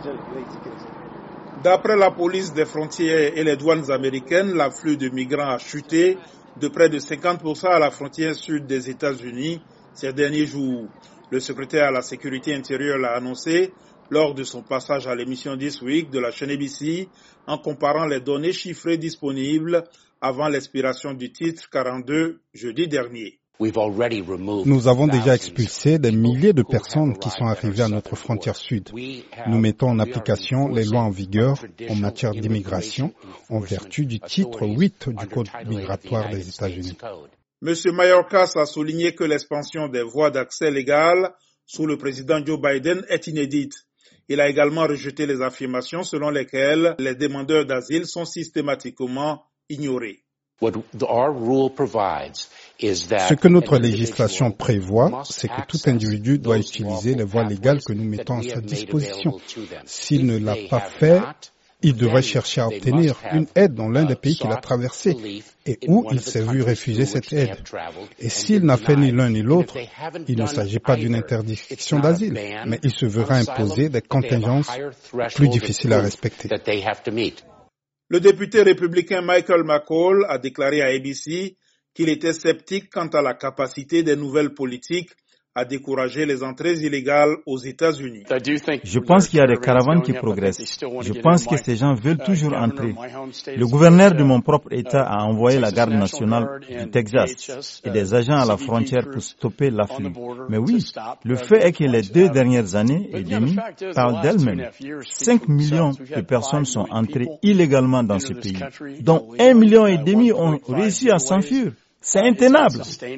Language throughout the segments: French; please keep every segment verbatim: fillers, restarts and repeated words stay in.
D'après la police des frontières et les douanes américaines, l'afflux de migrants a chuté de près de cinquante pour cent à la frontière sud des États-Unis ces derniers jours. Le secrétaire à la sécurité intérieure l'a annoncé lors de son passage à l'émission This Week de la chaîne A B C en comparant les données chiffrées disponibles avant l'expiration du titre quarante-deux jeudi dernier. Nous avons déjà expulsé des milliers de personnes qui sont arrivées à notre frontière sud. Nous mettons en application les lois en vigueur en matière d'immigration en vertu du titre huit du Code migratoire des États-Unis. M. Mayorkas a souligné que l'expansion des voies d'accès légales sous le président Joe Biden est inédite. Il a également rejeté les affirmations selon lesquelles les demandeurs d'asile sont systématiquement ignorés. Ce que notre législation prévoit, c'est que tout individu doit utiliser les voies légales que nous mettons à sa disposition. S'il ne l'a pas fait, il devrait chercher à obtenir une aide dans l'un des pays qu'il a traversé et où il s'est vu refuser cette aide. Et s'il n'a fait ni l'un ni l'autre, il ne s'agit pas d'une interdiction d'asile, mais il se verra imposer des contingences plus difficiles à respecter. Le député républicain Michael McCaul a déclaré à A B C qu'il était sceptique quant à la capacité des nouvelles politiques à décourager les entrées illégales aux États-Unis. Je pense qu'il y a des caravanes qui progressent. Je pense que ces gens veulent toujours entrer. Le gouverneur de mon propre État a envoyé la garde nationale du Texas et des agents à la frontière pour stopper l'afflux. Mais oui, le fait est que les deux dernières années et demie parlent d'elles-mêmes. Cinq millions de personnes sont entrées illégalement dans ce pays, dont un million et demi ont réussi à s'enfuir. C'est intenable.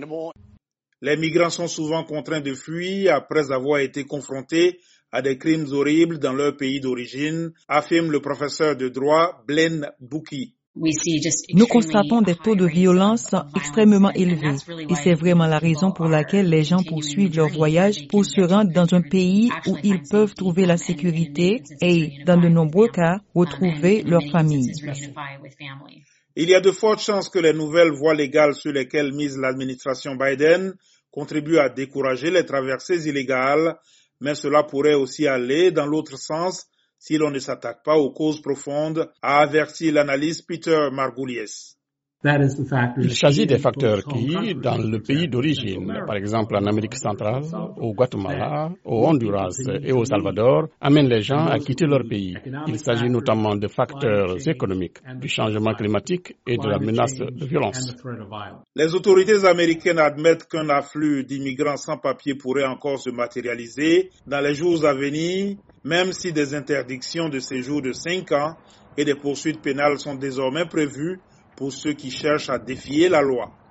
Les migrants sont souvent contraints de fuir après avoir été confrontés à des crimes horribles dans leur pays d'origine, affirme le professeur de droit Blaine Bouki. Nous constatons des taux de violence extrêmement élevés et c'est vraiment la raison pour laquelle les gens poursuivent leur voyage pour se rendre dans un pays où ils peuvent trouver la sécurité et, dans de nombreux cas, retrouver leur famille. Il y a de fortes chances que les nouvelles voies légales sur lesquelles mise l'administration Biden contribuent à décourager les traversées illégales, mais cela pourrait aussi aller dans l'autre sens si l'on ne s'attaque pas aux causes profondes, a averti l'analyste Peter Margulies. Il s'agit des facteurs qui, dans le pays d'origine, par exemple en Amérique centrale, au Guatemala, au Honduras et au Salvador, amènent les gens à quitter leur pays. Il s'agit notamment de facteurs économiques, du changement climatique et de la menace de violence. Les autorités américaines admettent qu'un afflux d'immigrants sans papier pourrait encore se matérialiser dans les jours à venir, même si des interdictions de séjour de cinq ans et des poursuites pénales sont désormais prévues pour ceux qui cherchent à défier la loi.